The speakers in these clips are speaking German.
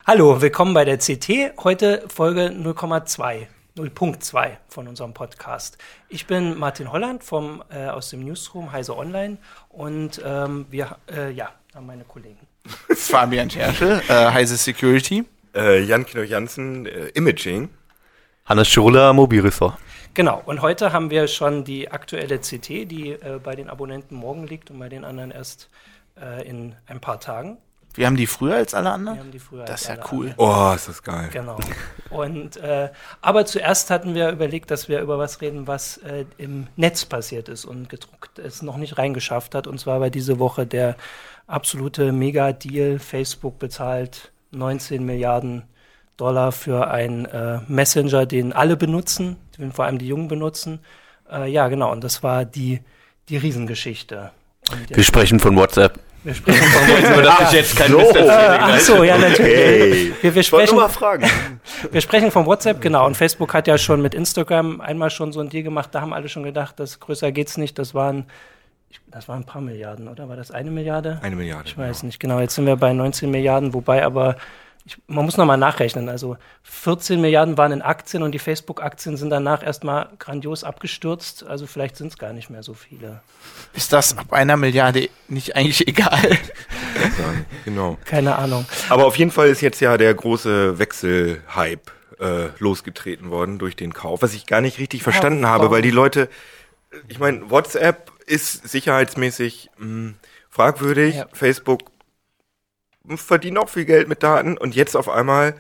Hallo, willkommen bei der CT. Heute Folge 0,2 von unserem Podcast. Ich bin Martin Holland aus dem Newsroom Heise Online und wir haben meine Kollegen. Fabian Scherschel, Heise Security. Jan Kino Jansen, Imaging. Hannes Schurler, Mobilressort. Genau, und heute haben wir schon die aktuelle CT, die bei den Abonnenten morgen liegt und bei den anderen erst in ein paar Tagen. Wir haben die früher als alle anderen? Wir haben die früher das ist als ja alle cool. anderen. Oh, ist das geil. Genau. Und aber zuerst hatten wir überlegt, dass wir über was reden, was im Netz passiert ist und gedruckt es noch nicht reingeschafft hat. Und zwar war diese Woche der absolute Mega-Deal. Facebook bezahlt 19 Milliarden $ für einen Messenger, den alle benutzen, den vor allem die Jungen benutzen. Genau. Und das war die Riesengeschichte. Wir sprechen von WhatsApp. Wir sprechen von WhatsApp. Nur, dass ich jetzt kein Mist erzähle. Achso, ja, natürlich. Okay. Wir sprechen, mal fragen. wir sprechen von WhatsApp, genau. Und Facebook hat ja schon mit Instagram einmal schon so ein Deal gemacht. Da haben alle schon gedacht, das größer geht's nicht. Das waren ein paar Milliarden, oder? War das 1 Milliarde? 1 Milliarde. Ich weiß nicht genau. Jetzt sind wir bei 19 Milliarden, wobei aber man muss nochmal nachrechnen. Also 14 Milliarden waren in Aktien und die Facebook-Aktien sind danach erstmal grandios abgestürzt. Also vielleicht sind es gar nicht mehr so viele. Ist das ab 1 Milliarde nicht eigentlich egal? Genau. Keine Ahnung. Aber auf jeden Fall ist jetzt ja der große Wechselhype losgetreten worden durch den Kauf, was ich gar nicht richtig verstanden habe, weil die Leute, ich meine, WhatsApp ist sicherheitsmäßig fragwürdig, Ja. Facebook verdient auch viel Geld mit Daten und jetzt auf einmal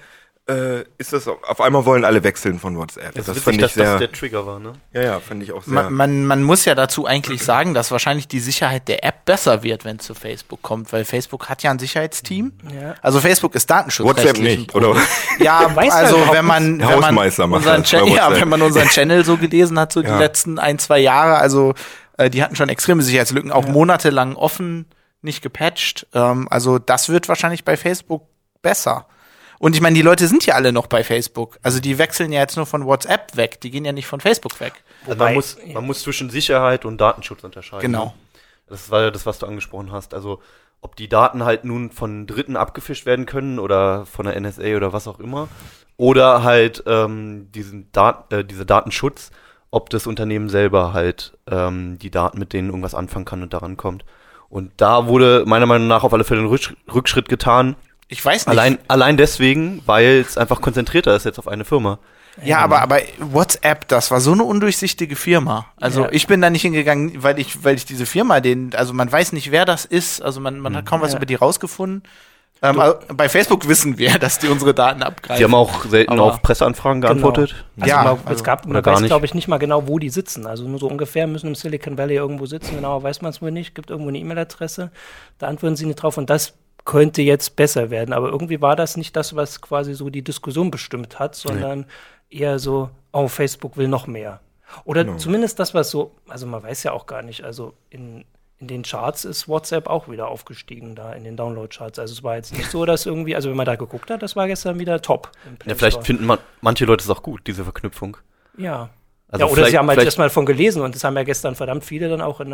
auf einmal wollen alle wechseln von WhatsApp. Das Das ist fand witzig, ich dass sehr, das der Trigger war, ne? ja, fand ich auch sehr. Man muss ja dazu eigentlich sagen, dass wahrscheinlich die Sicherheit der App besser wird, wenn es zu Facebook kommt, weil Facebook hat ja ein Sicherheitsteam. Ja. Also Facebook ist datenschutzrechtlich WhatsApp nicht, oder? Ja, Weiß man also überhaupt wenn man Hausmeister macht unseren das bei Channel, WhatsApp. wenn man unseren Channel so gelesen hat, so die Ja. letzten 1-2 Jahre, also die hatten schon extreme Sicherheitslücken, auch monatelang offen, nicht gepatcht. Also das wird wahrscheinlich bei Facebook besser. Und ich meine, die Leute sind ja alle noch bei Facebook. Also die wechseln ja jetzt nur von WhatsApp weg. Die gehen ja nicht von Facebook weg. Also man muss zwischen Sicherheit und Datenschutz unterscheiden. Genau. Ne? Das war ja das, was du angesprochen hast. Also ob die Daten halt nun von Dritten abgefischt werden können oder von der NSA oder was auch immer. Oder halt diese Datenschutz, ob das Unternehmen selber halt die Daten, mit denen irgendwas anfangen kann und daran kommt. Und da wurde meiner Meinung nach auf alle Fälle ein Rückschritt getan. Ich weiß nicht. Allein deswegen, weil es einfach konzentrierter ist jetzt auf eine Firma. Ja, aber WhatsApp, das war so eine undurchsichtige Firma. Also Ja. ich bin da nicht hingegangen, weil ich diese Firma, also man weiß nicht, wer das ist. Also man hat kaum was über die rausgefunden. Also bei Facebook wissen wir, dass die unsere Daten abgreifen. Die haben auch selten Aber- auf Presseanfragen geantwortet. Also Ja, man oder gar weiß, nicht. glaube ich, nicht mal genau, wo die sitzen. Also nur so ungefähr müssen im Silicon Valley irgendwo sitzen. Genauer weiß man es wohl nicht. Gibt irgendwo eine E-Mail-Adresse. Da antworten sie nicht drauf. Und das könnte jetzt besser werden. Aber irgendwie war das nicht das, was quasi so die Diskussion bestimmt hat, sondern eher so, Facebook will noch mehr. Oder zumindest das, was so, also man weiß ja auch gar nicht, also in den Charts ist WhatsApp auch wieder aufgestiegen, da in den Download-Charts. Also es war jetzt nicht so, dass irgendwie, also wenn man da geguckt hat, das war gestern wieder top. Im Play Ja, vielleicht Store. finden manche Leute es auch gut, diese Verknüpfung. Ja. Also Oder sie haben halt vielleicht- erstmal von gelesen und das haben ja gestern verdammt viele dann auch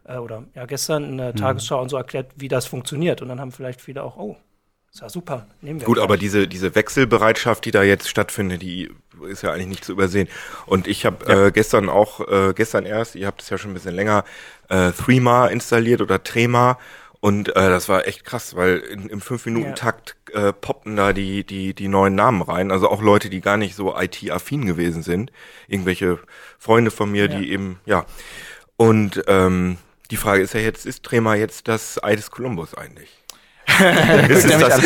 gestern in der Tagesschau und so erklärt, wie das funktioniert. Und dann haben vielleicht viele auch, ist ja super, nehmen wir. Gut, aber gleich. diese Wechselbereitschaft, die da jetzt stattfindet, die ist ja eigentlich nicht zu übersehen. Und ich habe gestern erst, ihr habt es ja schon ein bisschen länger, Threema installiert oder Trema. Und das war echt krass, weil im 5-Minuten-Takt poppten da die neuen Namen rein. Also auch Leute, die gar nicht so IT-affin gewesen sind. Irgendwelche Freunde von mir, die eben, Und die Frage ist ja jetzt, ist Trema jetzt das Ei des Kolumbus eigentlich? Ist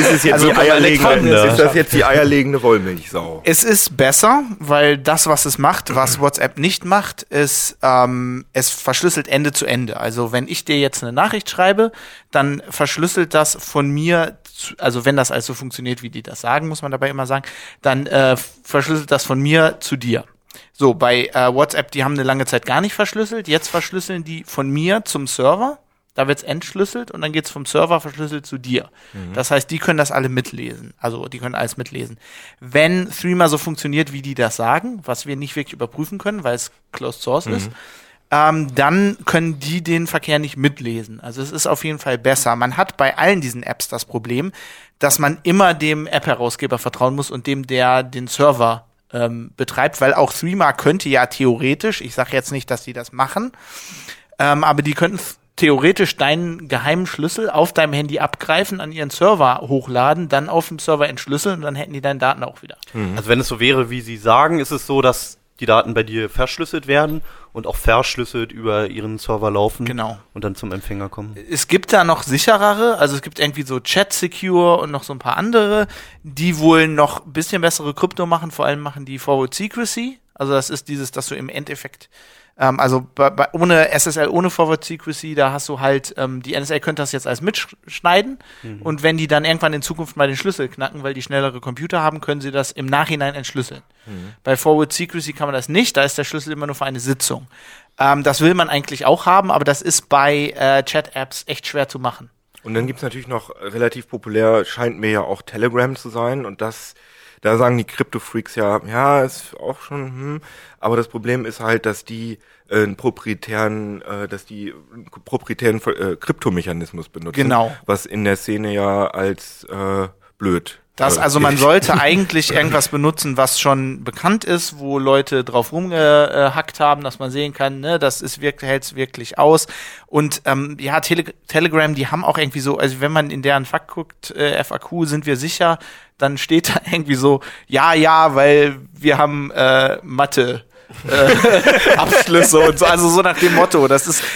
das jetzt die eierlegende Wollmilchsau? Es ist besser, weil das, was es macht, was WhatsApp nicht macht, ist, es verschlüsselt Ende zu Ende. Also wenn ich dir jetzt eine Nachricht schreibe, dann verschlüsselt das von mir, also wenn das also funktioniert, wie die das sagen, muss man dabei immer sagen, dann verschlüsselt das von mir zu dir. So, bei WhatsApp, die haben eine lange Zeit gar nicht verschlüsselt, jetzt verschlüsseln die von mir zum Server. Da wird's entschlüsselt und dann geht's vom Server verschlüsselt zu dir. Das heißt, die können das alle mitlesen. Also, die können alles mitlesen. Wenn Threema so funktioniert, wie die das sagen, was wir nicht wirklich überprüfen können, weil es Closed Source ist, dann können die den Verkehr nicht mitlesen. Also, es ist auf jeden Fall besser. Man hat bei allen diesen Apps das Problem, dass man immer dem App-Herausgeber vertrauen muss und dem, der den Server betreibt, weil auch Threema könnte ja theoretisch, ich sage jetzt nicht, dass die das machen, aber die könnten theoretisch deinen geheimen Schlüssel auf deinem Handy abgreifen, an ihren Server hochladen, dann auf dem Server entschlüsseln und dann hätten die deine Daten auch wieder. Also wenn es so wäre, wie Sie sagen, ist es so, dass die Daten bei dir verschlüsselt werden und auch verschlüsselt über ihren Server laufen. Genau. Und dann zum Empfänger kommen. Es gibt da noch sicherere, also es gibt irgendwie so Chat Secure und noch so ein paar andere, die wohl noch ein bisschen bessere Krypto machen, vor allem machen die Forward Secrecy. Also das ist dieses, dass du im Endeffekt also ohne SSL, ohne Forward Secrecy, da hast du halt, die NSA könnte das jetzt alles mitschneiden und wenn die dann irgendwann in Zukunft mal den Schlüssel knacken, weil die schnellere Computer haben, können sie das im Nachhinein entschlüsseln. Bei Forward Secrecy kann man das nicht, da ist der Schlüssel immer nur für eine Sitzung. Das will man eigentlich auch haben, aber das ist bei Chat-Apps echt schwer zu machen. Und dann gibt's natürlich noch relativ populär, scheint mir ja auch Telegram zu sein und da sagen die Krypto-Freaks ja, ist auch schon, aber das Problem ist halt, dass die einen proprietären Kryptomechanismus benutzen. Genau. Was in der Szene ja als blöd. Also man sollte eigentlich irgendwas benutzen, was schon bekannt ist, wo Leute drauf rumgehackt haben, dass man sehen kann, ne, das ist hält's wirklich aus. Und Telegram, die haben auch irgendwie so, also wenn man in deren FAQ guckt, FAQ, sind wir sicher, dann steht da irgendwie so, ja, weil wir haben Mathe. Abschlüsse und so, also so nach dem Motto, das ist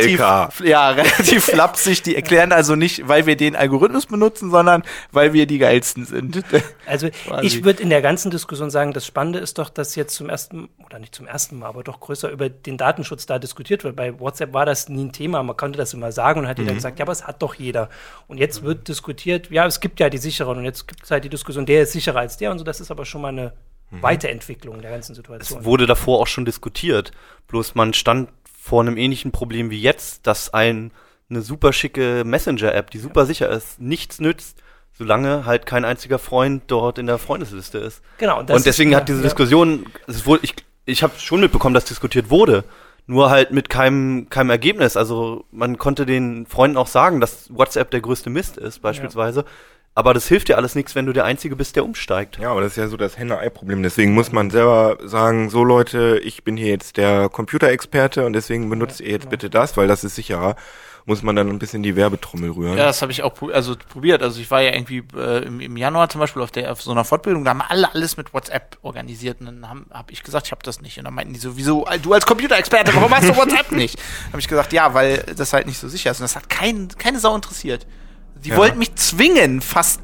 relativ flapsig, die erklären also nicht, weil wir den Algorithmus benutzen, sondern weil wir die geilsten sind. Also ich würde in der ganzen Diskussion sagen, das Spannende ist doch, dass jetzt nicht zum ersten Mal, aber doch größer über den Datenschutz da diskutiert wird. Bei WhatsApp war das nie ein Thema, man konnte das immer sagen und hat jeder gesagt, ja, aber es hat doch jeder. Und jetzt wird diskutiert, ja, es gibt ja die sicheren und jetzt gibt es halt die Diskussion, der ist sicherer als der und so, das ist aber schon mal eine Weiterentwicklung der ganzen Situation. Es wurde davor auch schon diskutiert, bloß man stand vor einem ähnlichen Problem wie jetzt, dass eine super schicke Messenger-App, die super sicher ist, nichts nützt, solange halt kein einziger Freund dort in der Freundesliste ist. Genau. Und deswegen hat diese Diskussion, ich habe schon mitbekommen, dass diskutiert wurde, nur halt mit keinem Ergebnis. Also man konnte den Freunden auch sagen, dass WhatsApp der größte Mist ist, beispielsweise. Ja. Aber das hilft dir alles nichts, wenn du der Einzige bist, der umsteigt. Ja, aber das ist ja so das Henne-Ei-Problem. Deswegen muss man selber sagen, so Leute, ich bin hier jetzt der Computerexperte und deswegen benutzt ihr jetzt bitte das, weil das ist sicherer. Muss man dann ein bisschen die Werbetrommel rühren. Ja, das habe ich auch probiert. Also ich war ja irgendwie im Januar zum Beispiel auf so einer Fortbildung, da haben alle alles mit WhatsApp organisiert. Und dann hab ich gesagt, ich habe das nicht. Und dann meinten die so, wieso, du als Computerexperte, warum hast du WhatsApp nicht? Habe ich gesagt, ja, weil das halt nicht so sicher ist. Und das hat keine Sau interessiert. Die wollten mich zwingen, fast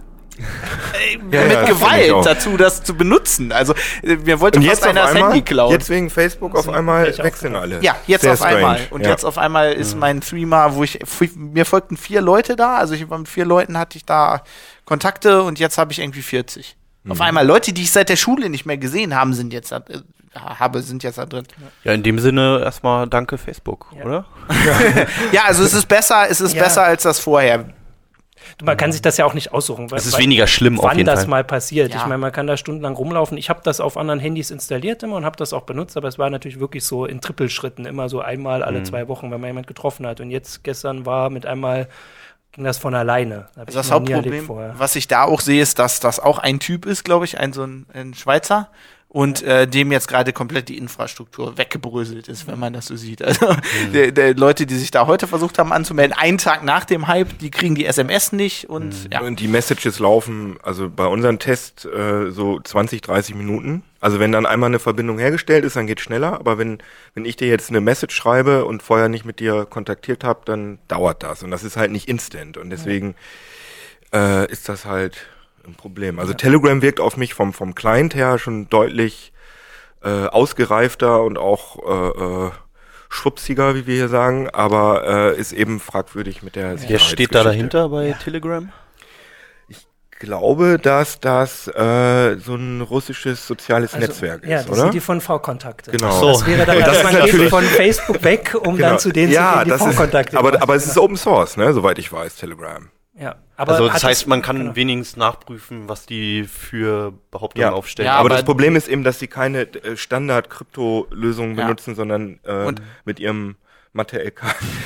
mit Gewalt dazu, das zu benutzen. Also mir wollte fast einer das Handy klauen. Jetzt wegen Facebook auf einmal wechseln alle. Ja, jetzt sehr auf einmal. strange. Und jetzt auf einmal ist mein Threema, mir folgten 4 Leute da. Also mit 4 Leuten hatte ich da Kontakte und jetzt habe ich irgendwie 40. Auf einmal Leute, die ich seit der Schule nicht mehr gesehen habe, sind jetzt da drin. Ja, in dem Sinne erstmal danke Facebook, oder? Ja, also es ist besser als das vorher. Man kann sich das ja auch nicht aussuchen. Es ist weniger schlimm auf jeden Fall. Wann das mal passiert. Ja. Ich meine, man kann da stundenlang rumlaufen. Ich habe das auf anderen Handys installiert immer und habe das auch benutzt, aber es war natürlich wirklich so in Trippelschritten, immer so einmal alle 2 Wochen, wenn man jemand getroffen hat. Und jetzt gestern ging das von alleine. Also das Hauptproblem, was ich da auch sehe, ist, dass das auch ein Typ ist, glaube ich, ein Schweizer. Und dem jetzt gerade komplett die Infrastruktur weggebröselt ist, wenn man das so sieht. Also der Leute, die sich da heute versucht haben anzumelden, einen Tag nach dem Hype, die kriegen die SMS nicht und Und die Messages laufen, also bei unserem Test so 20, 30 Minuten. Also wenn dann einmal eine Verbindung hergestellt ist, dann geht's schneller. Aber wenn ich dir jetzt eine Message schreibe und vorher nicht mit dir kontaktiert habe, dann dauert das. Und das ist halt nicht instant. Und deswegen ist das halt ein Problem. Also Telegram wirkt auf mich vom Client her schon deutlich ausgereifter und auch schwupsiger, wie wir hier sagen, aber ist eben fragwürdig mit der Wer steht da dahinter bei Telegram? Ich glaube, dass das so ein russisches soziales Netzwerk ist, ja, das oder? sind die von V-Kontakte. Genau. So. Das wäre dann, dass man geht von Facebook weg, um dann zu denen zu gehen, die V-Kontakte. Aber es ist Open Source, ne, soweit ich weiß, Telegram. Ja, aber also das heißt, man kann wenigstens nachprüfen, was die für Behauptungen aufstellen. Ja, aber das Problem ist eben, dass sie keine Standard-Krypto-Lösungen benutzen, sondern mit ihrem Mathe-LK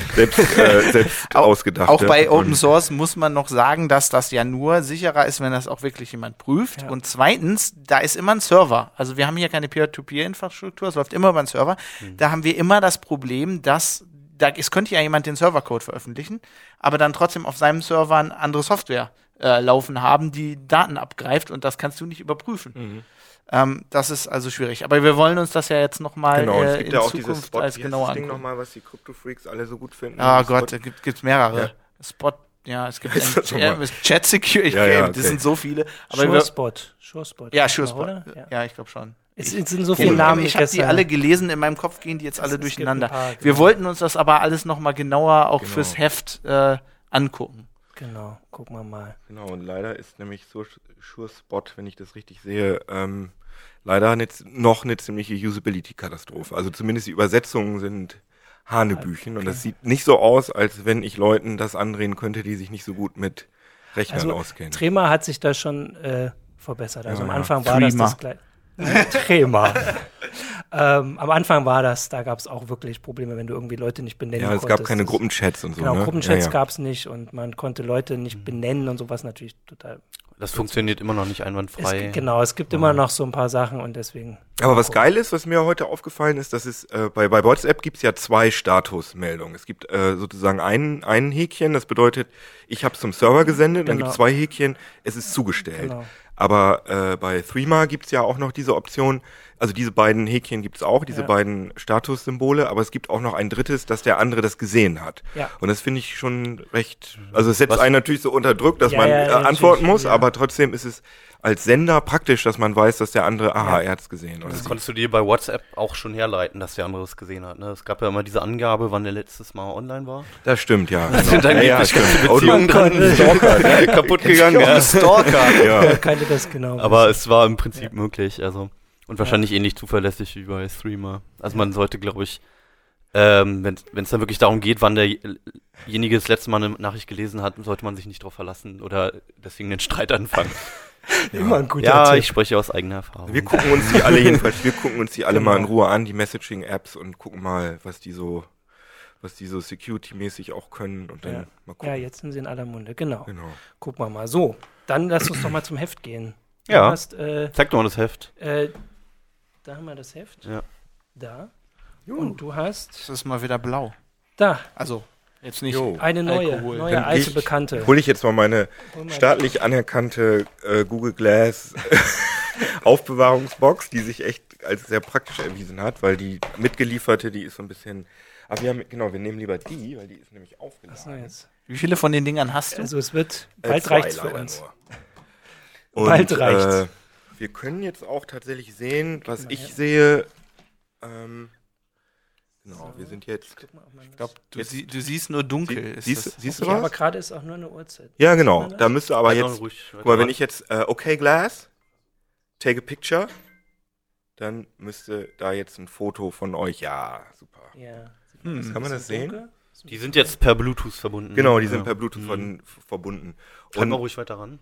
selbst ausgedacht. Auch bei Open Source muss man noch sagen, dass das ja nur sicherer ist, wenn das auch wirklich jemand prüft. Ja. Und zweitens, da ist immer ein Server. Also wir haben hier keine Peer-to-Peer-Infrastruktur, es läuft immer über einen Server. Da haben wir immer das Problem, dass es könnte ja jemand den Servercode veröffentlichen, aber dann trotzdem auf seinem Server eine andere Software laufen haben, die Daten abgreift und das kannst du nicht überprüfen. Das ist also schwierig. Aber wir wollen uns das ja jetzt nochmal es gibt in ja auch Zukunft Spot, als genauer Ding angucken. nochmal, was die Crypto-Freaks alle so gut finden. Ah Gott, da gibt's mehrere. Ja. Spot, ja, es gibt Ist das nochmal? Chat Security, Ja, das okay. sind so viele. Aber SureSpot. ja, genau, SureSpot. oder? Ja, ich glaube schon. Es sind so viele Namen. Ich habe die alle gelesen, in meinem Kopf gehen die jetzt alle Es gibt durcheinander. ein paar, Wir genau. wollten uns das aber alles nochmal genauer auch Genau. fürs Heft angucken. Genau, gucken wir mal. Genau, und leider ist nämlich SureSpot, wenn ich das richtig sehe, leider noch eine ziemliche Usability-Katastrophe. Also zumindest die Übersetzungen sind Hanebüchen und das sieht nicht so aus, als wenn ich Leuten das andrehen könnte, die sich nicht so gut mit Rechnern auskennen. Trema hat sich da schon verbessert. Also Ja, am ja. Anfang war das Trema. gleich. Trema. Am Anfang war da gab es auch wirklich Probleme, wenn du irgendwie Leute nicht benennen Ja, konntest. es gab keine Das- Gruppenchats und so. Genau, ne? Gruppenchats ja. gab es nicht und man konnte Leute nicht benennen und sowas natürlich total. Das funktioniert immer noch nicht einwandfrei. Es gibt immer noch so ein paar Sachen und deswegen. Aber was geil ist, was mir heute aufgefallen ist, dass es bei WhatsApp gibt's ja 2 Statusmeldungen. Es gibt sozusagen ein Häkchen, das bedeutet, ich habe zum Server gesendet, und dann Genau. gibt's 2 Häkchen, es ist zugestellt. Genau. Aber bei Threema gibt's ja auch noch diese Option, also diese beiden Häkchen gibt's auch, diese beiden Statussymbole, aber es gibt auch noch ein drittes, dass der andere das gesehen hat. Ja. Und das finde ich schon recht, also es setzt einen natürlich so unter Druck, dass Ja, man ja, antworten natürlich, muss, ja. aber trotzdem ist es als Sender praktisch, dass man weiß, dass der andere, aha, er hat's gesehen. Oder Das sie. konntest du dir bei WhatsApp auch schon herleiten, dass der andere es gesehen hat. Ne? Es gab ja immer diese Angabe, wann der letztes Mal online war. Das stimmt, ja. Da sind dann ja, ganze stimmt. Oh, Beziehungen dran kaputt gegangen. Ja. Stalker. Ja. Kannte das genau. Aber es war im Prinzip möglich. Also und wahrscheinlich ähnlich zuverlässig wie bei Streamer. Also man sollte, glaube ich, wenn es dann wirklich darum geht, wann derjenige das letzte Mal eine Nachricht gelesen hat, sollte man sich nicht darauf verlassen oder deswegen den Streit anfangen. immer ein guter Ja, Tipp. ich spreche aus eigener Erfahrung. Wir gucken uns die alle jedenfalls, alle mal in Genau. Ruhe an, die Messaging-Apps und gucken mal, was die so security-mäßig auch können und dann Ja. mal gucken. Ja, jetzt sind sie in aller Munde, genau. Genau. Gucken wir mal. So, dann lass uns doch mal zum Heft gehen. Ja. Du hast, Zeig doch mal das Heft. da haben wir das Heft. Ja. Da. Und du hast Das ist mal wieder blau. da Also, jetzt nicht Jo. eine neue Alkohol. Dann alte ich- Bekannte. Hol ich jetzt mal meine Hol mal staatlich anerkannte Google Glass Aufbewahrungsbox, die sich echt als sehr praktisch erwiesen hat, weil die mitgelieferte, die ist so ein bisschen, aber wir nehmen lieber die, weil die ist nämlich So, aufgeladen. jetzt. Wie viele von den Dingern hast du? Also es wird, bald 2 reicht's für leider uns. nur. Bald Und, reicht's. Wir können jetzt auch tatsächlich sehen, was mal ich her. sehe. Genau, wir sind jetzt. Guck mal, ob man Ich glaube, das- du siehst nur dunkel. Ist das- Siehst du Okay, aber was? gerade ist auch nur eine Uhrzeit. Ja, Sieht genau. man das? Da müsste aber Halt doch jetzt. ruhig Guck mal, wenn weiter ich jetzt okay Glass, take a picture, dann müsste da jetzt ein Foto von euch. Ja, super. Ja. Kann man das sehen? Dunkel? Die sind jetzt per Bluetooth verbunden. Genau, die sind Ja. per Bluetooth verbunden. Halt mal Und, ruhig weiter ran.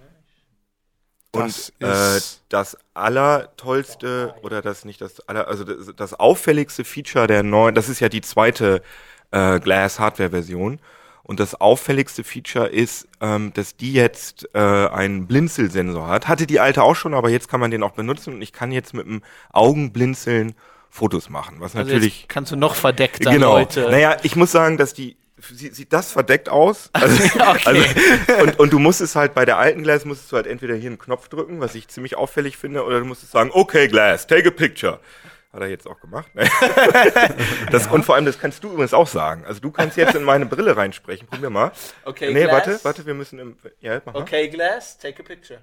Das und ist- das allertollste oder das auffälligste Feature der neuen, das ist ja die zweite Glass Hardware-Version. Und das auffälligste Feature ist, dass die jetzt einen Blinzelsensor hat. Hatte die alte auch schon, aber jetzt kann man den auch benutzen und ich kann jetzt mit dem Augenblinzeln Fotos machen, was Also natürlich jetzt kannst du noch verdeckter genau. Leute. Naja, ich muss sagen, dass sieht das verdeckt aus. Also, Okay. und du musst es halt bei der alten Glass musstest du halt entweder hier einen Knopf drücken, was ich ziemlich auffällig finde, oder du musstest sagen, okay Glass, take a picture. Hat er jetzt auch gemacht. Und vor allem, das kannst du übrigens auch sagen. Also du kannst jetzt in meine Brille reinsprechen. Probier mal. Okay, Nee, Glass. warte, wir müssen ja, mach mal. Okay, Glass, take a picture.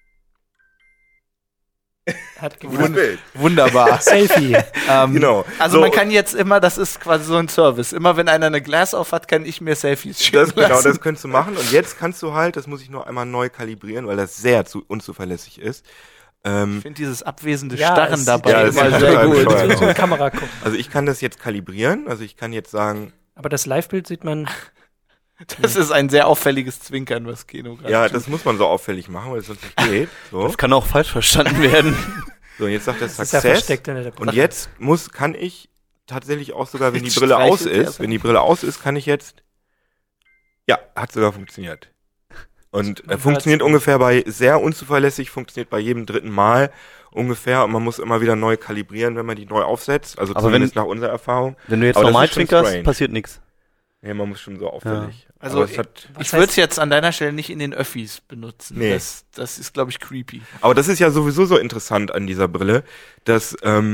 Hat Gutes gewonnen. Bild. Wunderbar. Selfie. Genau. Also So, man kann jetzt immer, das ist quasi so ein Service. Immer wenn einer eine Glass auf hat, kann ich mir Selfies schicken genau, lassen. das könntest du machen. Und jetzt kannst du halt, das muss ich nur einmal neu kalibrieren, weil das sehr unzuverlässig ist. Ich finde dieses abwesende Ja, Starren es- dabei Ja, das immer ist sehr total gut. bescheuert. So eine Kamera gucken. Also ich kann das jetzt kalibrieren. Also ich kann jetzt sagen, Aber das Live-Bild sieht man. Das ist ein sehr auffälliges Zwinkern, was Keno gerade ja, tut. das muss man so auffällig machen, weil es sonst nicht geht. So, Das kann auch falsch verstanden werden. so und jetzt sagt er Das ist ja Success. versteckt hinter der Und jetzt kann ich tatsächlich auch sogar, wenn die Jetzt Brille aus streichelt er ist, wenn die Brille aus ist, kann ich jetzt, ja, hat sogar funktioniert. Und funktioniert ungefähr sehr unzuverlässig, funktioniert bei jedem dritten Mal ungefähr und man muss immer wieder neu kalibrieren, wenn man die neu aufsetzt, also Aber zumindest nach unserer Erfahrung. Wenn du jetzt Aber das normal ist schon twinkerst, strange. passiert nichts. Ja, man muss schon so auffällig. Also Aber es hat, ich würde es jetzt an deiner Stelle nicht in den Öffis benutzen. Nee. Das ist, glaube ich, creepy. aber das ist ja sowieso so interessant an dieser Brille, dass,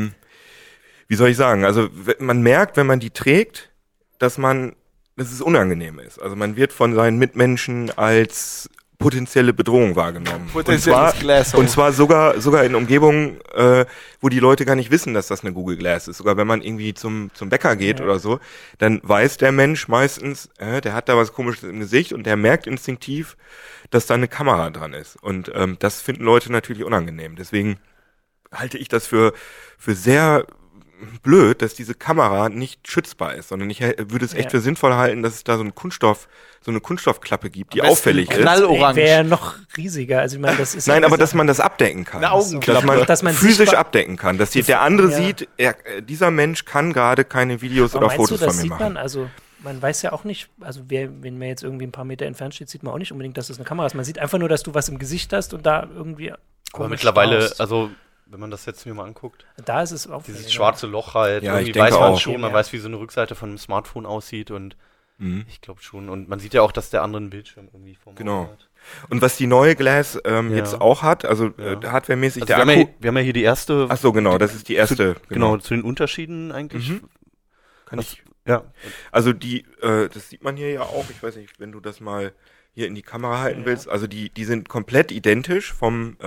wie soll ich sagen, also man merkt, wenn man die trägt, dass es unangenehm ist. Also man wird von seinen Mitmenschen als potenzielle Bedrohung wahrgenommen. Potenzielles Glasshole. Und zwar sogar in Umgebungen, wo die Leute gar nicht wissen, dass das eine Google Glass ist. Sogar wenn man irgendwie zum Bäcker geht oder so, dann weiß der Mensch meistens, der hat da was Komisches im Gesicht und der merkt instinktiv, dass da eine Kamera dran ist. Und das finden Leute natürlich unangenehm. Deswegen halte ich das für sehr blöd, dass diese Kamera nicht schützbar ist, sondern ich würde es echt für sinnvoll halten, dass es da so eine Kunststoffklappe gibt, die auffällig ist. Knallorange. Wäre ja noch riesiger. Also ich meine, das ist Nein, ja aber dass man das abdecken kann. Eine Augenklappe. Dass man physisch sichtbar- abdecken kann. Dass der andere sieht, dieser Mensch kann gerade keine Videos Aber oder meinst Fotos du, das von mir sieht machen. man? Also man weiß ja auch nicht, also wenn man jetzt irgendwie ein paar Meter entfernt steht, sieht man auch nicht unbedingt, dass das eine Kamera ist. Man sieht einfach nur, dass du was im Gesicht hast und da irgendwie Aber komisch mittlerweile, straust. also wenn man das jetzt mir mal anguckt, Da ist es auch dieses schwarze Loch halt, Ja, ich irgendwie denke weiß man auch. schon, man Ja. weiß, wie so eine Rückseite von einem Smartphone aussieht und Mhm. ich glaube schon. Und man sieht ja auch, dass der andere einen Bildschirm irgendwie vor Genau. hat. Und was die neue Glass jetzt auch hat, also hardwaremäßig, Also der wir, haben Akku. ja, wir haben ja hier die erste. Ach so, genau, das ist die erste. Genau, zu den Unterschieden eigentlich. Mhm. Kann ich. Ja. Also das sieht man hier ja auch. Ich weiß nicht, wenn du das mal hier in die Kamera halten willst. Also die sind komplett identisch vom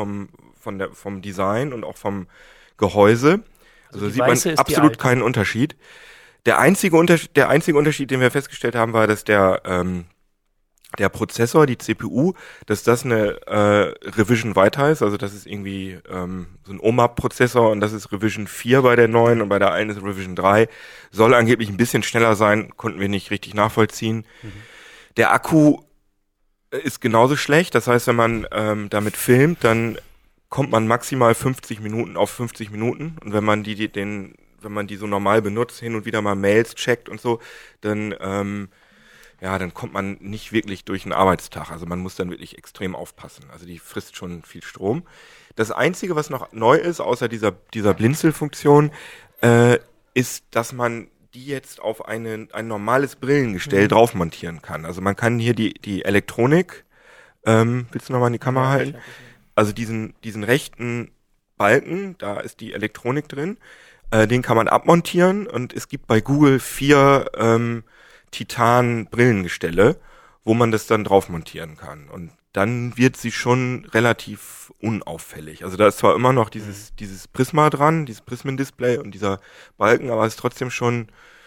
Design und auch vom Gehäuse. Also die sieht man weiße ist die absolut alte. keinen Unterschied. Der einzige Unterschied, den wir festgestellt haben, war, dass der Prozessor, die CPU, dass das eine Revision weiter ist, also das ist irgendwie so ein OMAP-Prozessor und das ist Revision 4 bei der neuen und bei der einen ist Revision 3. Soll angeblich ein bisschen schneller sein, konnten wir nicht richtig nachvollziehen. Der Akku ist genauso schlecht, das heißt, wenn man damit filmt, dann kommt man maximal 50 Minuten auf 50 Minuten und wenn man wenn man die so normal benutzt, hin und wieder mal Mails checkt und so, dann dann kommt man nicht wirklich durch einen Arbeitstag. Also man muss dann wirklich extrem aufpassen. Also die frisst schon viel Strom. Das Einzige, was noch neu ist, außer dieser Blinzelfunktion, ist, dass man die jetzt auf ein normales Brillengestell drauf montieren kann. Also man kann hier die Elektronik, willst du nochmal in die Kamera halten? Also diesen rechten Balken, da ist die Elektronik drin, den kann man abmontieren und es gibt bei Google 4 Titan-Brillengestelle, wo man das dann drauf montieren kann. Und dann wird sie schon relativ unauffällig. Also da ist zwar immer noch dieses Prisma dran, dieses Prismendisplay und dieser Balken, aber es ist trotzdem schon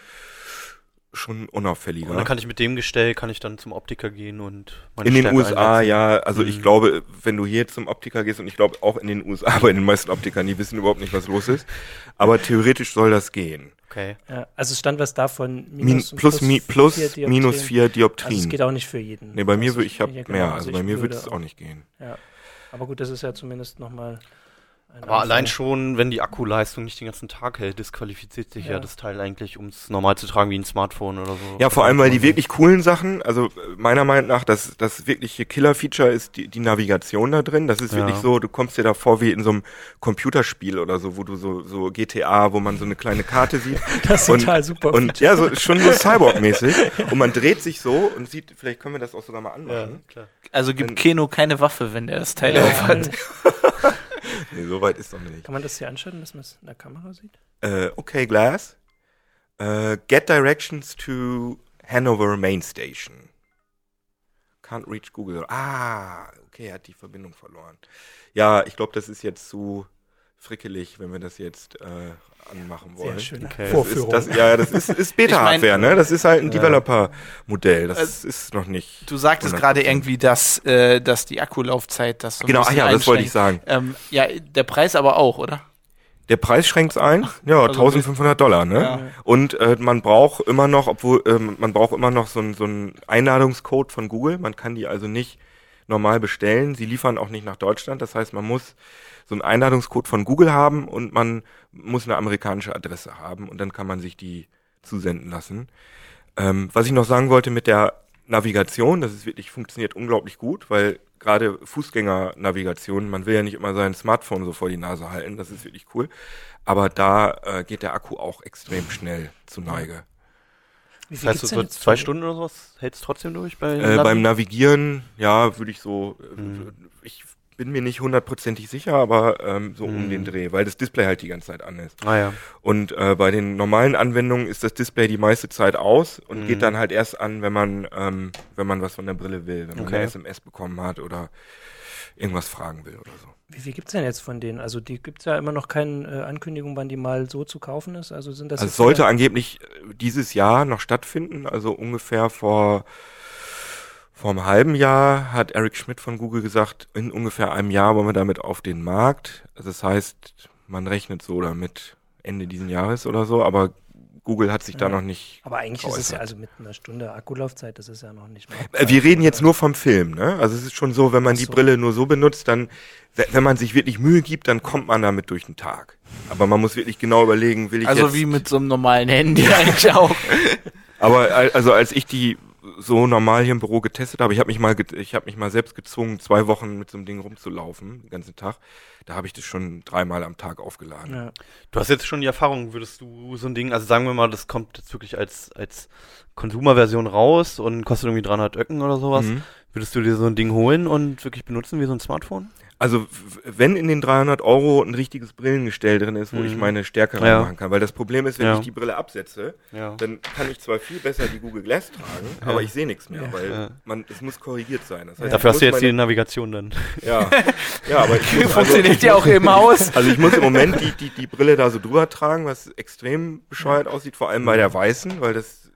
unauffälliger. Und dann kann ich mit dem Gestell, dann zum Optiker gehen und meine In den Stärke USA, einsetzen. ja, also ich glaube, wenn du hier zum Optiker gehst und ich glaube auch in den USA, bei den meisten Optikern, die wissen überhaupt nicht, was los ist, aber theoretisch soll das gehen. Okay. Ja, also es stand was da von Plus, minus 4 Also Dioptrien. es geht auch nicht für jeden. Nee, bei mir Also ich habe ja, mehr, genau, also ich bei mir würde würde es auch nicht gehen. Ja. Aber gut, das ist ja zumindest nochmal Aber allein schon, wenn die Akkuleistung nicht den ganzen Tag hält, disqualifiziert sich ja das Teil eigentlich, um es normal zu tragen wie ein Smartphone oder so. Ja, vor allem, weil die wirklich coolen Sachen, also meiner Meinung nach, das wirkliche Killer-Feature ist die Navigation da drin. Das ist wirklich so, du kommst dir da vor wie in so einem Computerspiel oder so, wo du so GTA, wo man so eine kleine Karte sieht. Das ist total super. Und ja, so schon so Cyborg-mäßig. Und man dreht sich so und sieht, vielleicht können wir das auch sogar mal anmachen. klar. Also gibt Keno keine Waffe, wenn der das Teil aufhat. Nee, so weit ist doch nicht. Kann man das hier anschalten, dass man es in der Kamera sieht? Okay, Glass. Get directions to Hanover Main Station. Can't reach Google. Okay, er hat die Verbindung verloren. Ja, ich glaube, das ist jetzt zu frickelig, wenn wir das jetzt anmachen wollen. Sehr schöne Okay. Vorführung. Das ist Beta-Hardware, ne? Das ist halt ein Developer-Modell. Das ist noch nicht. Du sagtest 100%. gerade irgendwie, dass die Akkulaufzeit das so ein Genau, bisschen das wollte ich sagen. Ja, der Preis aber auch, oder? Der Preis schränkt's ein. Ja, Also $1.500, ne? Ja. Und man braucht immer noch, so einen Einladungscode von Google. Man kann die also nicht normal bestellen. Sie liefern auch nicht nach Deutschland. Das heißt, man muss so einen Einladungscode von Google haben und man muss eine amerikanische Adresse haben und dann kann man sich die zusenden lassen. Was ich noch sagen wollte mit der Navigation, das ist wirklich, funktioniert unglaublich gut, weil gerade Fußgängernavigation, man will ja nicht immer sein Smartphone so vor die Nase halten, das ist wirklich cool. Aber da geht der Akku auch extrem schnell zu Neige. Wie Das heißt, so 2 Stunden oder sowas hältst du trotzdem durch Beim Navigieren, ja, würde ich so, ich bin mir nicht 100%ig sicher, aber so um den Dreh, weil das Display halt die ganze Zeit an ist. Ah ja. Und bei den normalen Anwendungen ist das Display die meiste Zeit aus und geht dann halt erst an, wenn man was von der Brille will, wenn man eine SMS bekommen hat oder irgendwas fragen will oder so. Wie viel gibt's denn jetzt von denen? Also die gibt's ja immer noch keine Ankündigung, wann die mal so zu kaufen ist. Also sind das Also es sollte angeblich dieses Jahr noch stattfinden, also ungefähr vor einem halben Jahr hat Eric Schmidt von Google gesagt, in ungefähr einem Jahr wollen wir damit auf den Markt. Also das heißt, man rechnet so damit Ende diesen Jahres oder so, aber Google hat sich da noch nicht Aber eigentlich ist es ja, geäußert. also mit einer Stunde Akkulaufzeit, das ist ja noch nicht mal. Wir reden jetzt nur vom Film, ne? Also es ist schon so, wenn man die Brille nur so benutzt, dann, wenn man sich wirklich Mühe gibt, dann kommt man damit durch den Tag. Aber man muss wirklich genau überlegen, will ich Also jetzt... wie mit so einem normalen Handy eigentlich auch. Aber also als ich die so normal hier im Büro getestet habe, ich habe mich mal selbst gezwungen, 2 Wochen mit so einem Ding rumzulaufen, den ganzen Tag. Da habe ich das schon 3-mal am Tag aufgeladen. Ja. Du hast jetzt schon die Erfahrung, würdest du so ein Ding, also sagen wir mal, das kommt jetzt wirklich als Konsumerversion raus und kostet irgendwie 300 Öcken oder sowas. Würdest du dir so ein Ding holen und wirklich benutzen wie so ein Smartphone? Also wenn in den 300 € ein richtiges Brillengestell drin ist, wo ich meine Stärke reinmachen kann, weil das Problem ist, wenn ich die Brille absetze, dann kann ich zwar viel besser die Google Glass tragen, aber ich sehe nichts mehr, weil es muss korrigiert sein. Das heißt, Dafür hast du jetzt die Navigation dann. Ja, aber ich muss Funktioniert ja auch im Haus. Also ich muss im Moment die Brille da so drüber tragen, was extrem bescheuert aussieht, vor allem bei der weißen, weil das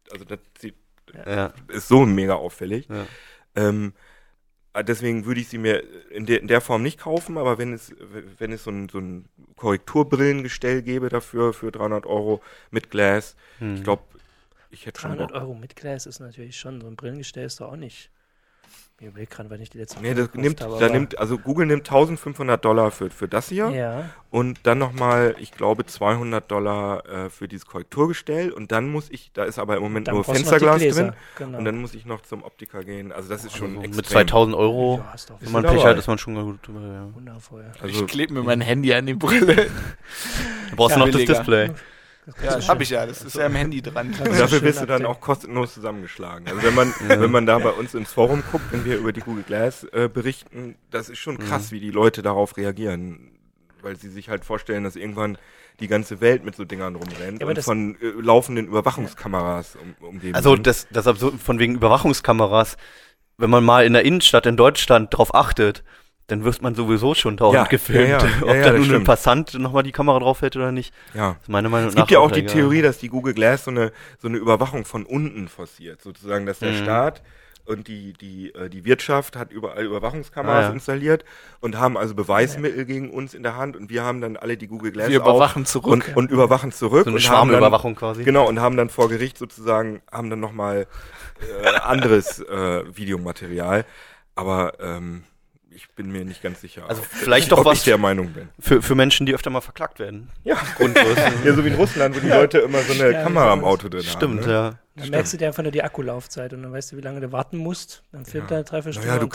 ist so mega auffällig. Ja. Deswegen würde ich sie mir in der Form nicht kaufen, aber wenn es so ein Korrekturbrillengestell gäbe dafür für 300 € mit Glass, ich glaube, ich hätte schon 300 € mit Glass ist natürlich schon, so ein Brillengestell ist doch auch nicht. Ich überlege gerade, wenn ich die letzte also Google nimmt $1.500 für das hier und dann nochmal, ich glaube, $200 für dieses Korrekturgestell und dann muss ich, da ist aber im Moment nur Fensterglas drin und dann muss ich noch zum Optiker gehen, also das ist schon extrem. Mit 2.000 €, wenn man Pech hat, ist man schon gut drüber. Ja. Wundervoll. Also, ich klebe mir mein Handy an die Brille. Du brauchst noch das Display. Ja, das habe ich ja. Das ist ja am Handy dran. Und dafür wirst du dann auch kostenlos zusammengeschlagen. Also wenn man da bei uns ins Forum guckt, wenn wir über die Google Glass berichten, das ist schon krass, wie die Leute darauf reagieren. Weil sie sich halt vorstellen, dass irgendwann die ganze Welt mit so Dingern rumrennt und von laufenden Überwachungskameras umgeben Also sind. das Absurde von wegen Überwachungskameras, wenn man mal in der Innenstadt in Deutschland drauf achtet, dann wird man sowieso schon dauernd gefilmt. Ob da nun ein Passant nochmal die Kamera drauf hält oder nicht. Ja. Das ist meine Meinung nach. Es gibt ja auch die Theorie, dass die Google Glass so eine Überwachung von unten forciert. Sozusagen, dass der Staat und die Wirtschaft hat überall Überwachungskameras installiert und haben also Beweismittel gegen uns in der Hand und wir haben dann alle die Google Glass wir überwachen zurück. Und überwachen zurück. So eine Schwarmüberwachung quasi. Genau, und haben dann vor Gericht sozusagen, haben dann nochmal anderes Videomaterial. Aber ich bin mir nicht ganz sicher, also vielleicht doch ob was ich der Meinung bin. Für Menschen, die öfter mal verklagt werden. Ja, ja, so wie in Russland, wo die Leute immer so eine Kamera am Auto drin haben. Stimmt, ja. Dann merkst du dir einfach nur die Akkulaufzeit und dann weißt du, wie lange du warten musst. Dann filmt er 3-4 Stunden. Naja, du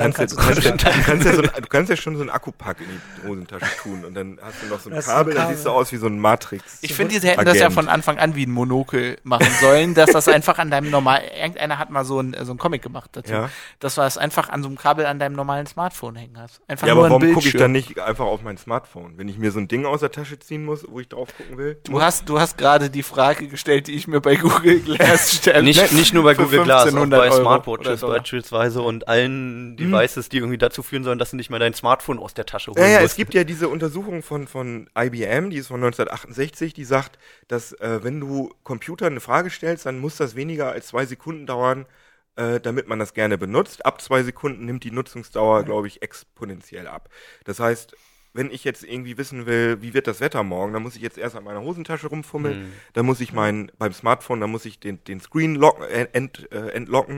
kannst ja schon so einen Akkupack in die Hosentasche tun und dann hast du noch so ein Kabel, dann siehst du aus wie so ein Matrix. Ich finde, sie hätten das ja von Anfang an wie ein Monokel machen sollen, dass das einfach an deinem irgendeiner hat mal so ein Comic gemacht dazu, dass du das einfach an so einem Kabel an deinem normalen Smartphone hängen hast. Einfach nur aber ein warum Bildschirm. gucke ich dann nicht einfach auf mein Smartphone, wenn ich mir so ein Ding aus der Tasche ziehen muss, wo ich drauf gucken will? Du hast gerade die Frage gestellt, die ich mir bei Google Glass stelle. Nicht nur bei Google Glass, auch bei Euro Smartwatches beispielsweise und allen Devices, die irgendwie dazu führen sollen, dass du nicht mehr dein Smartphone aus der Tasche holen musst. musst. Es gibt ja diese Untersuchung von IBM, die ist von 1968, die sagt, dass wenn du Computern eine Frage stellst, dann muss das weniger als 2 Sekunden dauern, damit man das gerne benutzt. Ab 2 Sekunden nimmt die Nutzungsdauer, glaube ich, exponentiell ab. Das heißt, wenn ich jetzt irgendwie wissen will, wie wird das Wetter morgen, dann muss ich jetzt erst an meiner Hosentasche rumfummeln, dann muss ich beim Smartphone, dann muss ich den Screen entlocken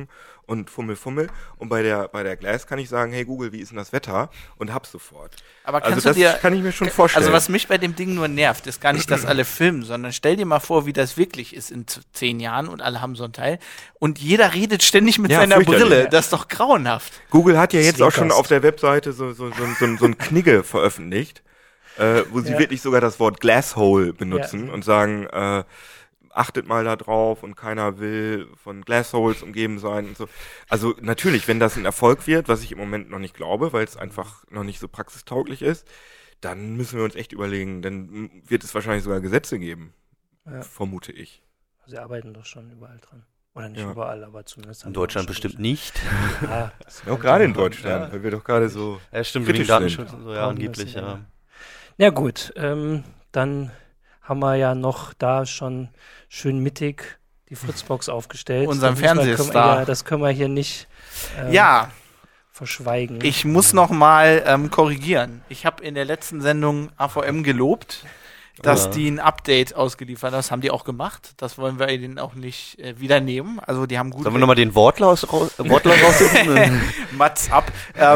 und Fummel. Und bei der Glass kann ich sagen, hey Google, wie ist denn das Wetter? Und hab's sofort. Aber Also das kann ich mir schon vorstellen. Also was mich bei dem Ding nur nervt, ist gar nicht, dass alle filmen, sondern stell dir mal vor, wie das wirklich ist in 10 Jahren und alle haben so ein Teil und jeder redet ständig mit seiner fürchterlich. Brille. Das ist doch grauenhaft. Google hat ja jetzt auch schon Sneakers. auf der Webseite so ein Knigge veröffentlicht, wo sie wirklich sogar das Wort Glasshole benutzen und sagen, achtet mal da drauf und keiner will von Glassholes umgeben sein und so. Also natürlich, wenn das ein Erfolg wird, was ich im Moment noch nicht glaube, weil es einfach noch nicht so praxistauglich ist, dann müssen wir uns echt überlegen, dann wird es wahrscheinlich sogar Gesetze geben, vermute ich. Sie arbeiten doch schon überall dran. Oder nicht Ja. überall, aber zumindest In Deutschland bestimmt nicht. Ja, Ja, auch gerade in Deutschland, weil wir doch gerade so Ja, stimmt, kritisch wegen Datenschutz sind. und so, ja, angeblich, ja. Na gut, dann haben wir ja noch da schon schön mittig die Fritzbox aufgestellt. Unseren Diesmal Fernsehstar. das können wir hier nicht verschweigen. Ich muss noch mal korrigieren. Ich habe in der letzten Sendung AVM gelobt, dass die ein Update ausgeliefert haben. Das haben die auch gemacht. Das wollen wir ihnen auch nicht wieder nehmen. Also die haben gut. Sollen wir nochmal den Wortlaut raussuchen? Mats ab.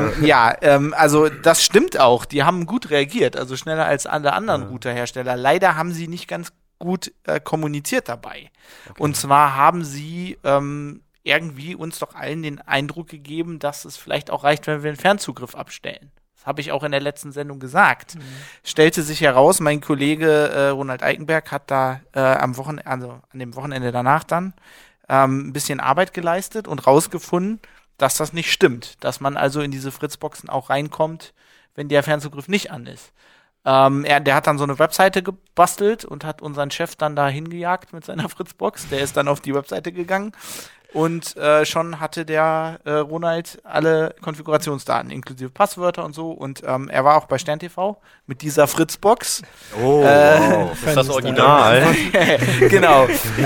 Also das stimmt auch. Die haben gut reagiert. Also schneller als alle anderen Routerhersteller. Leider haben sie nicht ganz gut kommuniziert dabei. Okay. Und zwar haben sie irgendwie uns doch allen den Eindruck gegeben, dass es vielleicht auch reicht, wenn wir einen Fernzugriff abstellen. Das habe ich auch in der letzten Sendung gesagt. Stellte sich heraus, mein Kollege Ronald Eikenberg hat da an dem Wochenende danach dann ein bisschen Arbeit geleistet und rausgefunden, dass das nicht stimmt. Dass man also in diese Fritzboxen auch reinkommt, wenn der Fernzugriff nicht an ist. Der hat dann so eine Webseite gebastelt und hat unseren Chef dann da hingejagt mit seiner Fritzbox. Der ist dann auf die Webseite gegangen. Und schon hatte der Ronald alle Konfigurationsdaten, inklusive Passwörter und so. Und er war auch bei Stern TV mit dieser Fritzbox. Oh, wow. Ist das Original? Genau.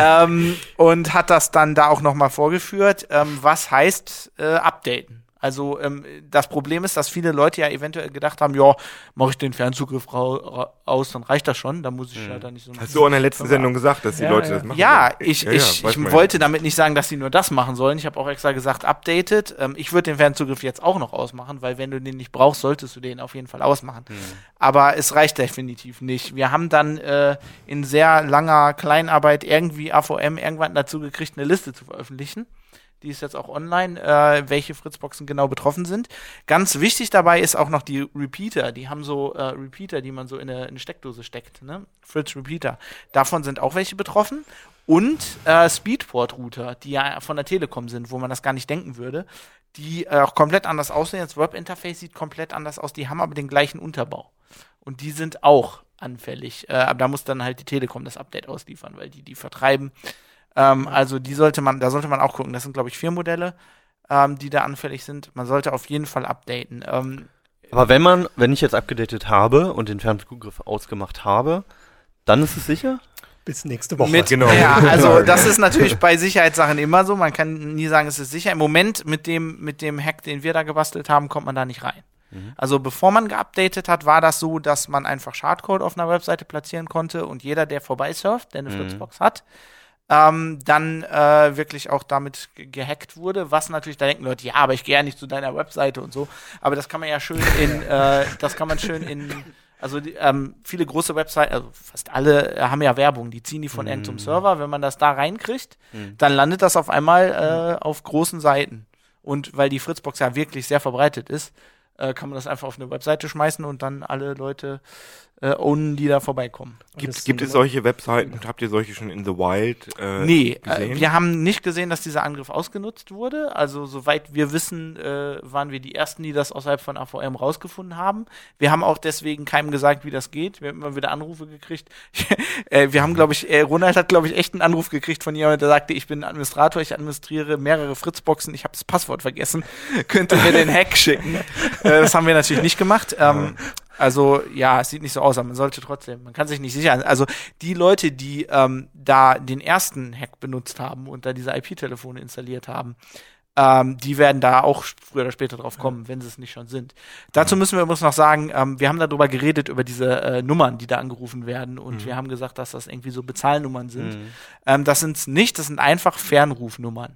Und hat das dann da auch nochmal vorgeführt. Was heißt updaten? Also das Problem ist, dass viele Leute ja eventuell gedacht haben, ja, mache ich den Fernzugriff aus, dann reicht das schon, dann muss ich ja da nicht so... Hast du auch in der letzten Sendung gesagt, dass die Leute das machen? Ja, wollen? ich weiß man wollte damit nicht sagen, dass sie nur das machen sollen. Ich habe auch extra gesagt, updated. Ich würde den Fernzugriff jetzt auch noch ausmachen, weil wenn du den nicht brauchst, solltest du den auf jeden Fall ausmachen. Aber es reicht definitiv nicht. Wir haben dann in sehr langer Kleinarbeit irgendwie AVM irgendwann dazu gekriegt, eine Liste zu veröffentlichen. Die ist jetzt auch online, welche Fritzboxen genau betroffen sind. Ganz wichtig dabei ist auch noch die Repeater. Die haben so Repeater, die man so in eine Steckdose steckt, ne? Fritz Repeater. Davon sind auch welche betroffen. Und Speedport-Router, die ja von der Telekom sind, wo man das gar nicht denken würde, die auch komplett anders aussehen. Das Webinterface sieht komplett anders aus, die haben aber den gleichen Unterbau. Und die sind auch anfällig. Aber da muss dann halt die Telekom das Update ausliefern, weil die vertreiben. Also da sollte man auch gucken. Das sind, glaube ich, 4 Modelle, die da anfällig sind. Man sollte auf jeden Fall updaten. Aber wenn ich jetzt abgedatet habe und den Fernzugriff ausgemacht habe, dann ist es sicher? Bis nächste Woche. Ja, also das ist natürlich bei Sicherheitssachen immer so. Man kann nie sagen, es ist sicher. Im Moment mit dem Hack, den wir da gebastelt haben, kommt man da nicht rein. Also bevor man geupdatet hat, war das so, dass man einfach Schadcode auf einer Webseite platzieren konnte und jeder, der vorbeisurft, der eine Fritzbox hat, dann wirklich auch damit gehackt wurde, was natürlich, da denken Leute, ja, aber ich gehe ja nicht zu deiner Webseite und so, aber das kann man ja schön also viele große Webseiten, also fast alle haben ja Werbung, die ziehen die von End zum Server, wenn man das da reinkriegt, dann landet das auf einmal auf großen Seiten und weil die Fritzbox ja wirklich sehr verbreitet ist, kann man das einfach auf eine Webseite schmeißen und dann alle Leute ownen, die da vorbeikommen. Gibt es solche Webseiten? Habt ihr solche schon in the wild Nee, gesehen? wir haben nicht gesehen, dass dieser Angriff ausgenutzt wurde. Also soweit wir wissen, waren wir die Ersten, die das außerhalb von AVM rausgefunden haben. Wir haben auch deswegen keinem gesagt, wie das geht. Wir haben immer wieder Anrufe gekriegt. Wir haben, glaube ich, Ronald hat, glaube ich, echt einen Anruf gekriegt von jemandem, der sagte, ich bin Administrator, ich administriere mehrere Fritzboxen, ich habe das Passwort vergessen. Könnt ihr mir den Hack schicken? Das haben wir natürlich nicht gemacht. Also, ja, es sieht nicht so aus, aber man sollte trotzdem, man kann sich nicht sicher sein. Also, die Leute, die da den ersten Hack benutzt haben und da diese IP-Telefone installiert haben, die werden da auch früher oder später drauf kommen, wenn sie es nicht schon sind. Dazu müssen wir übrigens noch sagen, wir haben darüber geredet, über diese Nummern, die da angerufen werden und wir haben gesagt, dass das irgendwie so Bezahlnummern sind. Das sind's nicht, das sind einfach Fernrufnummern.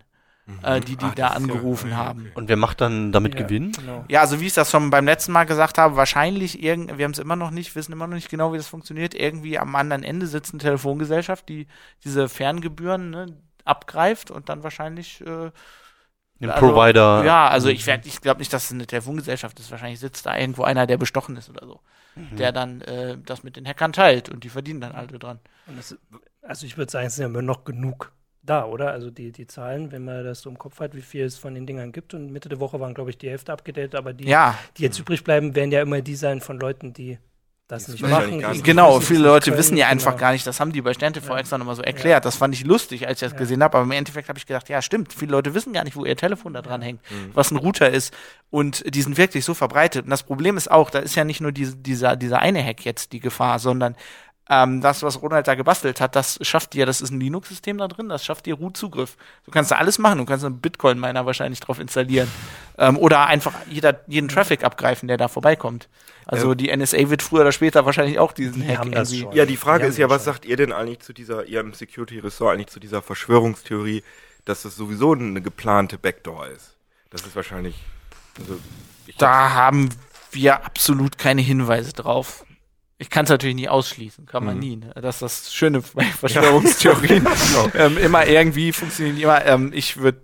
die da angerufen haben. Und wer macht dann damit Gewinn? Genau. Ja, also wie ich das schon beim letzten Mal gesagt habe, wahrscheinlich wir haben es immer noch nicht, wissen immer noch nicht genau, wie das funktioniert. Irgendwie am anderen Ende sitzt eine Telefongesellschaft, die diese Ferngebühren abgreift und dann wahrscheinlich Den Provider. Ja, also ich glaube nicht, dass es eine Telefongesellschaft ist. Wahrscheinlich sitzt da irgendwo einer, der bestochen ist oder so. Der dann das mit den Hackern teilt und die verdienen dann alle dran. Also ich würde sagen, es sind ja immer noch genug da, oder? Also die Zahlen, wenn man das so im Kopf hat, wie viel es von den Dingern gibt. Und Mitte der Woche waren, glaube ich, die Hälfte abgedatet, aber die jetzt übrig bleiben, werden ja immer die sein von Leuten, die das nicht machen. Genau, viele Leute wissen ja einfach gar nicht, das haben die bei SternTV extra nochmal so erklärt. Das fand ich lustig, als ich das gesehen habe, aber im Endeffekt habe ich gedacht, ja stimmt, viele Leute wissen gar nicht, wo ihr Telefon da dran hängt, was ein Router ist und die sind wirklich so verbreitet. Und das Problem ist auch, da ist ja nicht nur dieser eine Hack jetzt die Gefahr, sondern das, was Ronald da gebastelt hat, das schafft dir, das ist ein Linux-System da drin, das schafft dir Root-Zugriff. Du kannst da alles machen, du kannst einen Bitcoin-Miner wahrscheinlich drauf installieren. Oder einfach jeden Traffic abgreifen, der da vorbeikommt. Also die NSA wird früher oder später wahrscheinlich auch diesen Hack irgendwie. Ja, die Frage ist ja, was sagt ihr denn eigentlich zu ihr im Security-Ressort eigentlich zu dieser Verschwörungstheorie, dass das sowieso eine geplante Backdoor ist? Das ist wahrscheinlich, da haben wir absolut keine Hinweise drauf. Ich kann es natürlich nie ausschließen, kann man nie. Ne? Das ist das Schöne bei Verschwörungstheorien. Immer irgendwie funktionieren die immer. Ich würde,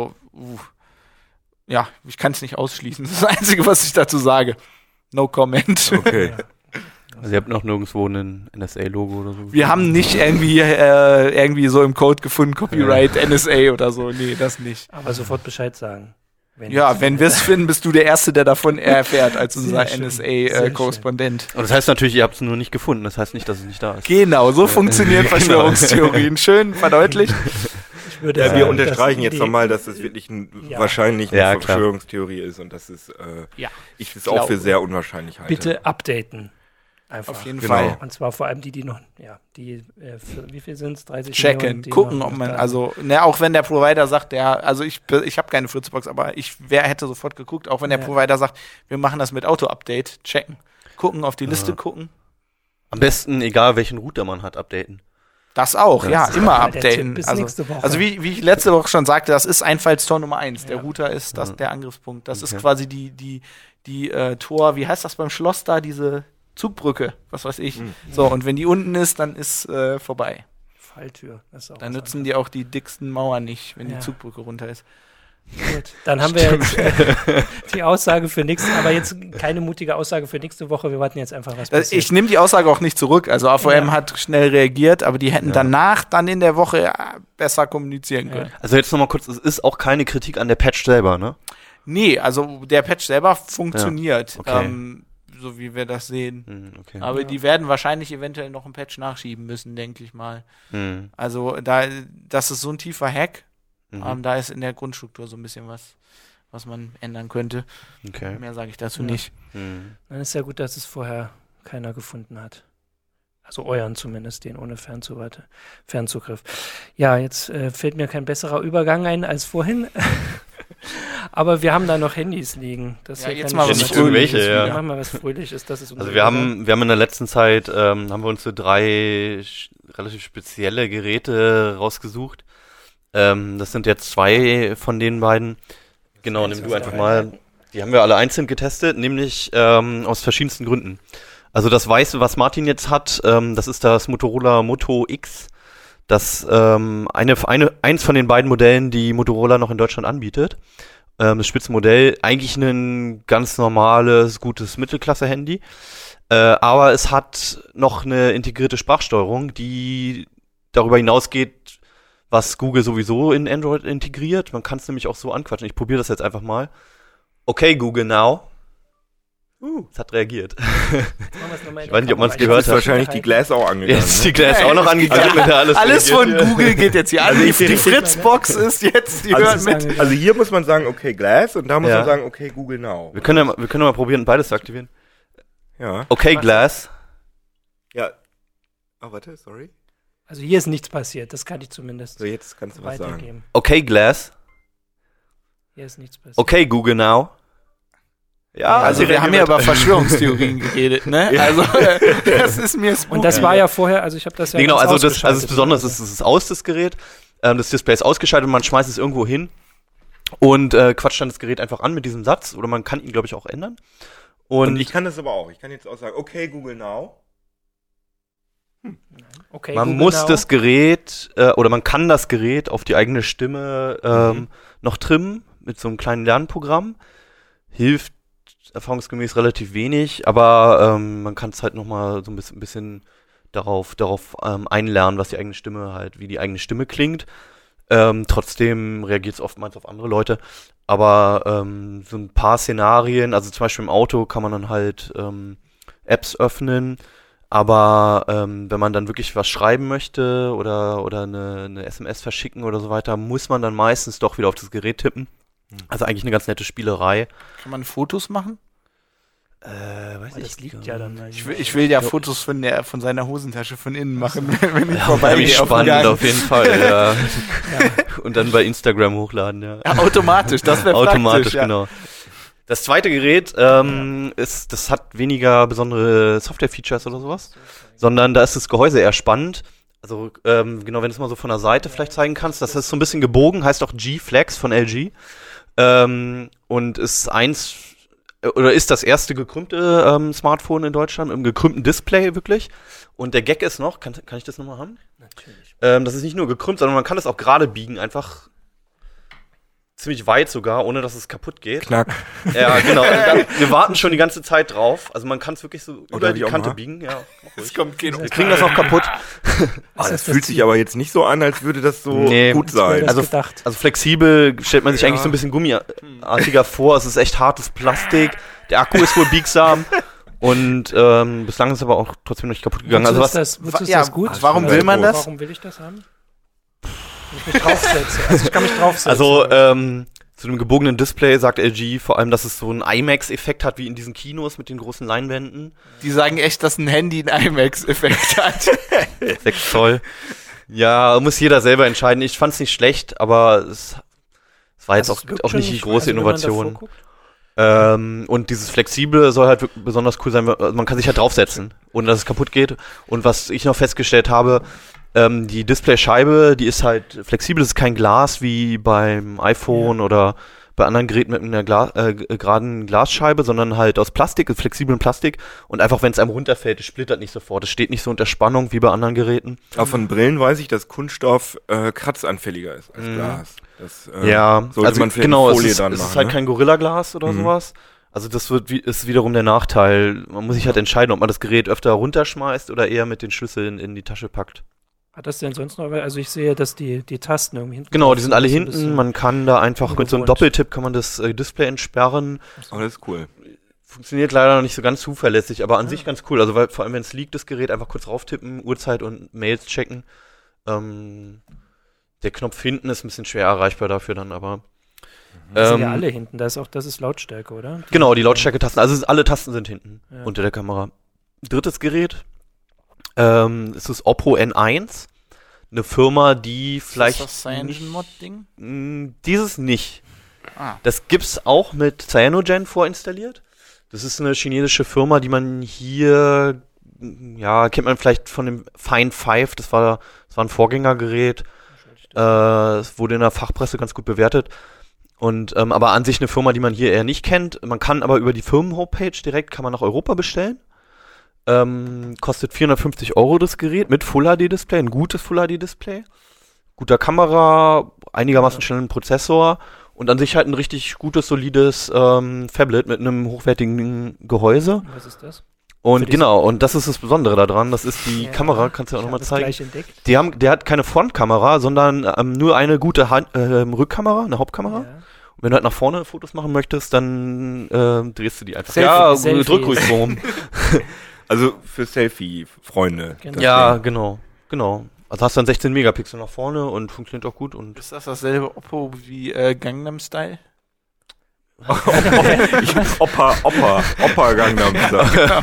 ich kann es nicht ausschließen. Das ist das Einzige, was ich dazu sage. No comment. Okay. Also ihr habt noch nirgendwo ein NSA-Logo oder so? Wir haben nicht irgendwie so im Code gefunden, Copyright, NSA oder so. Nee, das nicht. Aber sofort Bescheid sagen. Wenn wir es finden, bist du der Erste, der davon erfährt, als unser NSA-Korrespondent. Und das heißt natürlich, ihr habt es nur nicht gefunden. Das heißt nicht, dass es nicht da ist. Genau, so funktionieren Verschwörungstheorien. Schön verdeutlicht. Wir unterstreichen jetzt nochmal, dass es wirklich wahrscheinlich eine Verschwörungstheorie ist und dass ich es auch für sehr unwahrscheinlich halte. Bitte updaten. Einfach. Auf jeden Fall. Und zwar vor allem die noch, wie viel sind es? 30 checken, Millionen, gucken, ob man, auch wenn der Provider sagt, ich habe keine Fritzbox, aber hätte sofort geguckt, auch wenn der Provider sagt, wir machen das mit Auto-Update, checken. Gucken, auf die Liste gucken. Am besten, egal welchen Router man hat, updaten. Das auch, immer updaten. Bis nächste Woche. Also wie ich letzte Woche schon sagte, das ist Einfallstor Nummer 1. Der Router ist der Angriffspunkt. Das ist quasi die Tor, wie heißt das beim Schloss da, diese Zugbrücke, was weiß ich. So, und wenn die unten ist, dann ist vorbei. Falltür. Dann nützen die auch die dicksten Mauern nicht, wenn die Zugbrücke runter ist. Gut, dann haben wir jetzt die Aussage für nächste, aber jetzt keine mutige Aussage für nächste Woche. Wir warten jetzt einfach, was passiert. Ich nehme die Aussage auch nicht zurück. Also AVM hat schnell reagiert, aber die hätten danach dann in der Woche besser kommunizieren können. Also jetzt nochmal kurz, es ist auch keine Kritik an der Patch selber, ne? Nee, also der Patch selber funktioniert. Ja. Okay. So wie wir das sehen. Okay. Aber die werden wahrscheinlich eventuell noch einen Patch nachschieben müssen, denke ich mal. Also das ist so ein tiefer Hack. Da ist in der Grundstruktur so ein bisschen was man ändern könnte. Okay. Mehr sage ich dazu nicht. Dann ist ja gut, dass es vorher keiner gefunden hat. Also euren zumindest, den ohne Fernzugriff. Ja, jetzt fällt mir kein besserer Übergang ein als vorhin. Aber wir haben da noch Handys liegen. Das ja, ist jetzt mal was Fröhliches. Wir machen mal was Fröhliches. Das ist also wir haben in der letzten Zeit haben wir uns so 3 relativ spezielle Geräte rausgesucht. Das sind jetzt 2 von den beiden. Genau, nimm du einfach mal. Die haben wir alle einzeln getestet, nämlich aus verschiedensten Gründen. Also das Weiße, was Martin jetzt hat, das ist das Motorola Moto X. Das eins von den beiden Modellen, die Motorola noch in Deutschland anbietet. Das Spitzenmodell, eigentlich ein ganz normales, gutes Mittelklasse-Handy. Aber es hat noch eine integrierte Sprachsteuerung, die darüber hinausgeht, was Google sowieso in Android integriert. Man kann es nämlich auch so anquatschen. Ich probiere das jetzt einfach mal. Okay, Google Now. Es hat reagiert. Ich weiß nicht, ob man es gehört hat. Ist wahrscheinlich die Glass auch angegangen. Jetzt ist die Glass auch noch angegangen. Alles von Google geht jetzt hier an. Die Fritzbox ist jetzt, die hört mit. Also hier muss man sagen, okay, Glass, und da muss man sagen, okay, Google Now. Wir können mal probieren, beides zu aktivieren. Ja. Okay, Glass. Ja. Oh, warte, sorry. Also hier ist nichts passiert, das kann ich zumindest so, jetzt kannst du was sagen. Okay, Glass. Hier ist nichts passiert. Okay, Google Now. Ja, also wir haben ja über Verschwörungstheorien geredet, ne? Ja. Also das ist mir spooky. Und das war ja vorher, also ich habe das ja genau, also das Besondere ist, es ist aus, das Gerät. Das Display ist ausgeschaltet und man schmeißt es irgendwo hin. und quatscht dann das Gerät einfach an mit diesem Satz. Oder man kann ihn, glaube ich, auch ändern. Und ich kann das aber auch. Ich kann jetzt auch sagen, okay, Google Now. Okay, Man Google muss Now. das Gerät oder man kann das Gerät auf die eigene Stimme noch trimmen mit so einem kleinen Lernprogramm. Hilft erfahrungsgemäß relativ wenig, aber man kann es halt nochmal so ein bisschen darauf einlernen, was die eigene Stimme halt, wie die eigene Stimme klingt. Trotzdem reagiert es oftmals auf andere Leute. Aber so ein paar Szenarien, also zum Beispiel im Auto kann man dann halt Apps öffnen. Aber wenn man dann wirklich was schreiben möchte oder eine SMS verschicken oder so weiter, muss man dann meistens doch wieder auf das Gerät tippen. Also eigentlich eine ganz nette Spielerei. Kann man Fotos machen? Weiß Das liegt ja dann. Ich will ja Fotos von seiner Hosentasche von innen machen, wenn ich Ja, vorbeigehe. spannend auf jeden Fall, ja. Und dann bei Instagram hochladen, ja. Ja, automatisch, das wäre praktisch. Automatisch, Ja. genau. Das zweite Gerät das hat weniger besondere Software-Features oder sowas, sondern da ist das Gehäuse eher spannend. Also genau, wenn du es mal so von der Seite vielleicht zeigen kannst, das ist so ein bisschen gebogen, heißt auch G-Flex von LG und ist ist das erste gekrümmte Smartphone in Deutschland mit einem gekrümmten Display wirklich. Und der Gag ist noch, kann ich das nochmal haben? Natürlich. Das ist nicht nur gekrümmt, sondern man kann es auch gerade biegen, einfach ziemlich weit sogar, ohne dass es kaputt geht. Knack. Ja, genau. Wir warten schon die ganze Zeit drauf. Also man kann es wirklich so über die wie auch Kante immer. biegen. Ja, Es kommt kein wir kriegen das noch kaputt. Das fühlt sich aber jetzt nicht so an, als würde das so Nee, gut sein. das Also, gedacht. also flexibel stellt man sich eigentlich so ein bisschen gummiartiger vor. Es ist echt hartes Plastik. Der Akku ist wohl biegsam. Und bislang ist es aber auch trotzdem nicht kaputt gegangen. Also Wozu ist das gut? Warum will man das? Warum will ich das haben? Wenn ich mich draufsetze. Also ich kann mich draufsetzen. Also zu dem gebogenen Display sagt LG vor allem, dass es so einen IMAX-Effekt hat, wie in diesen Kinos mit den großen Leinwänden. Die sagen echt, dass ein Handy einen IMAX-Effekt hat. 6 Zoll. Ja, muss jeder selber entscheiden. Ich fand's nicht schlecht, aber es war jetzt Also es auch nicht die große wenn man davor Innovation. guckt. Und dieses Flexible soll halt wirklich besonders cool sein. Also man kann sich halt draufsetzen, ohne dass es kaputt geht. Und was ich noch festgestellt habe, die Displayscheibe, die ist halt flexibel. Das ist kein Glas wie beim iPhone oder bei anderen Geräten mit einer geraden Glasscheibe, sondern halt aus Plastik, flexiblen Plastik. Und einfach, wenn es einem runterfällt, es splittert nicht sofort. Es steht nicht so unter Spannung wie bei anderen Geräten. Aber von Brillen weiß ich, dass Kunststoff kratzanfälliger ist als Glas. Das Ja, sollte also man vielleicht genau, Folie es dran ist machen. halt Ne? kein Gorilla-Glas oder sowas. Also das ist wiederum der Nachteil. Man muss sich halt entscheiden, ob man das Gerät öfter runterschmeißt oder eher mit den Schlüsseln in die Tasche packt. Hat das denn sonst noch? Also ich sehe, dass die Tasten irgendwie hinten. Genau, drauf die sind alle so ein hinten. bisschen Man kann da einfach mit so einem ungewohnt. Doppeltipp kann man das Display entsperren. Aber das ist cool. Funktioniert leider noch nicht so ganz zuverlässig, aber an sich ganz cool. Also weil, vor allem, wenn es liegt, das Gerät einfach kurz rauftippen, Uhrzeit und Mails checken. Der Knopf hinten ist ein bisschen schwer erreichbar dafür dann, aber Die sind ja alle hinten. Das ist Lautstärke, oder? genau, die Lautstärke-Tasten. Also alle Tasten sind hinten Ja. unter der Kamera. Drittes Gerät ist das Oppo N1. Eine Firma, die vielleicht Ist das CyanogenMod-Ding? Dieses nicht. Ah. Das gibt's auch mit Cyanogen vorinstalliert. Das ist eine chinesische Firma, die man hier, ja, kennt man vielleicht von dem Find 5. Das war ein Vorgängergerät. Es wurde in der Fachpresse ganz gut bewertet. Und aber an sich eine Firma, die man hier eher nicht kennt. Man kann aber über die Firmen-Homepage direkt, kann man nach Europa bestellen. Kostet 450 € das Gerät mit Full-HD-Display, ein gutes Full-HD-Display. Guter Kamera, einigermaßen schnellen Prozessor und an sich halt ein richtig gutes, solides Phablet mit einem hochwertigen Gehäuse. Was ist das? Und genau, und das ist das Besondere daran, das ist die Kamera, kannst du auch nochmal zeigen. Gleich entdeckt. Der hat keine Frontkamera, sondern nur eine gute Rückkamera, eine Hauptkamera. Ja. Und wenn du halt nach vorne Fotos machen möchtest, dann drehst du die einfach. Selfie. Drück ruhig rum. Also für Selfie-Freunde. Genau. Ja, genau. Also hast du dann 16 Megapixel nach vorne und funktioniert auch gut. Und Ist das dasselbe Oppo wie Gangnam Style? Opa Gangnam Style.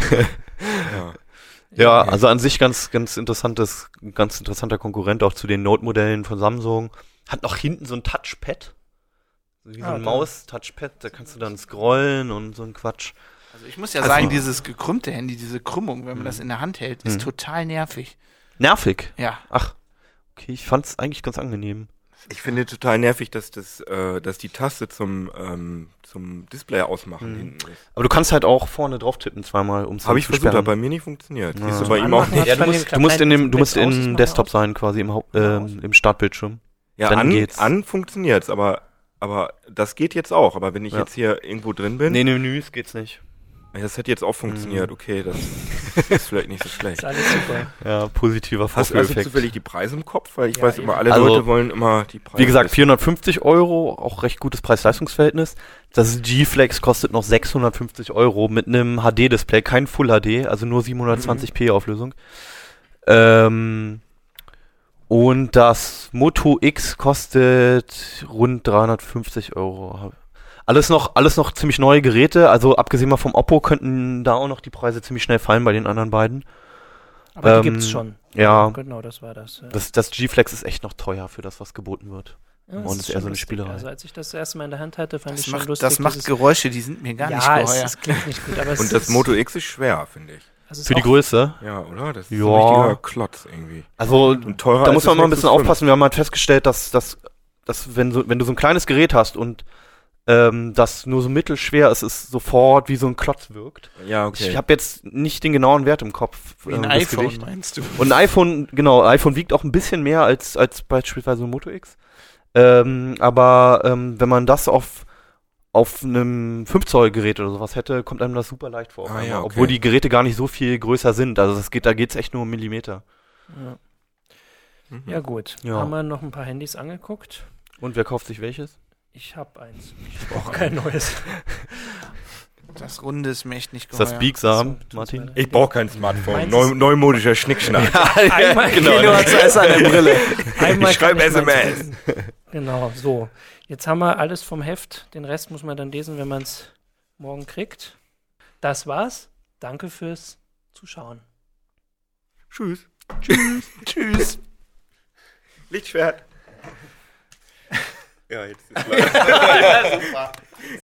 ja, also an sich ganz interessanter Konkurrent auch zu den Note-Modellen von Samsung. Hat noch hinten so ein Touchpad. Wie so ein Maus-Touchpad, da kannst du dann scrollen und so ein Quatsch. Also ich muss ja sagen, dieses gekrümmte Handy, diese Krümmung, wenn man das in der Hand hält, ist total nervig. Nervig? Ja. Ach, okay, ich fand's eigentlich ganz angenehm. Ich finde total nervig, dass die Taste zum Display ausmachen hinten ist. Aber du kannst halt auch vorne drauf tippen zweimal, um es Habe ich zu versucht, sperren. hat bei mir nicht funktioniert. Ja. Siehst du bei ihm auch nicht? Ja, du musst in Desktop sein, quasi im Startbildschirm. Ja, Dann geht's. an funktioniert's, aber das geht jetzt auch. Aber wenn ich jetzt hier irgendwo drin bin, Nee, in Menüs geht's nicht. das hätte jetzt auch funktioniert. Okay, das ist vielleicht nicht so schlecht. Ist alles super. Ja, positiver Hast du Vorführeffekt. zufällig die Preise im Kopf? Weil ich Ja, weiß eben. immer, alle Also, Leute wollen immer die Preise. Wie gesagt, wissen. 450 €, auch recht gutes Preis-Leistungs-Verhältnis. Das G-Flex kostet noch 650 € mit einem HD-Display, kein Full HD, also nur 720p Auflösung. Und das Moto X kostet rund 350 €. Alles noch ziemlich neue Geräte, also abgesehen mal vom Oppo könnten da auch noch die Preise ziemlich schnell fallen bei den anderen beiden. Aber die gibt's schon. Ja. Genau, das war das. Ja. Das G-Flex ist echt noch teuer für das, was geboten wird. Ja, und ist eher so eine lustig. Spielerei. Also als ich das erste Mal in der Hand hatte, fand ich Das schon macht, lustig. das macht Geräusche, die sind mir gar nicht ja, geheuer. es klingt nicht gut, aber es Und das ist, Moto X ist schwer, finde ich. also es Für die auch- Größe. Ja, oder? Das ist Ja. ein richtiger Klotz irgendwie. Also Und teurer da als muss man das mal ein bisschen Nexus 5. aufpassen. Wir haben halt festgestellt, dass wenn du so ein kleines Gerät hast und das nur so mittelschwer ist, es sofort wie so ein Klotz wirkt. Ja, okay. Ich habe jetzt nicht den genauen Wert im Kopf. Wie ein das iPhone, Gewicht. meinst du? Und ein iPhone wiegt auch ein bisschen mehr als beispielsweise ein Moto X. Aber wenn man das auf einem 5-Zoll-Gerät oder sowas hätte, kommt einem das super leicht vor. Ah, ja, okay. Obwohl die Geräte gar nicht so viel größer sind. Also da geht's echt nur um Millimeter. Ja. Mhm. Ja gut, Ja. haben wir noch ein paar Handys angeguckt. Und wer kauft sich welches? Ich habe eins. Ich brauche kein neues. Das Runde ist mir echt nicht Ist das geheuer. biegsam, So, Martin? Ich brauche kein Smartphone. Meins Neumodischer Schnickschnack. Einmal genau. zuerst an der Brille. Einmal Ich schreibe kann meins SMS. lesen. Genau, so. Jetzt haben wir alles vom Heft. Den Rest muss man dann lesen, wenn man es morgen kriegt. Das war's. Danke fürs Zuschauen. Tschüss. Tschüss. Lichtschwert. Ja, jetzt ist leider.